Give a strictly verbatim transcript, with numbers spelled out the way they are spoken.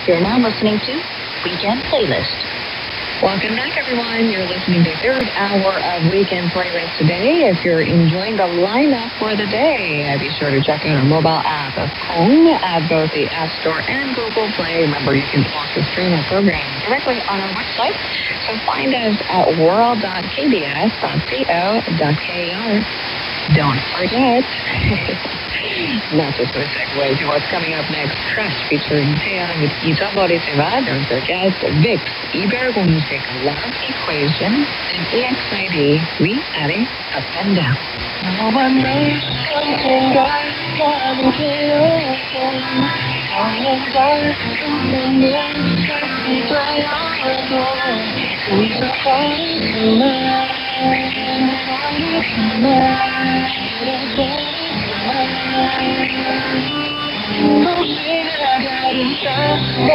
You're now listening to Weekend Playlist. Welcome back, everyone. You're listening to the third hour of Weekend Playlist today. If you're enjoying the lineup for the day, be sure to check out our mobile app of Kong at both the App Store and Google Play. Remember, you can also stream our program directly on our website. So find us at world dot k b s dot co dot k r. Don't forget. Not just a segue to what's coming up next. Crush featuring Taeyang 잊어버리지마. Don't forget Vix, 이별공식, Love Equation, and E X I D, We Adding Up and Down. 너와 내 생각 나는 되었고 너는 날 꿈꾸는 삶이 되어도 잊어버리지마 잊어버리지마 혹시 나가는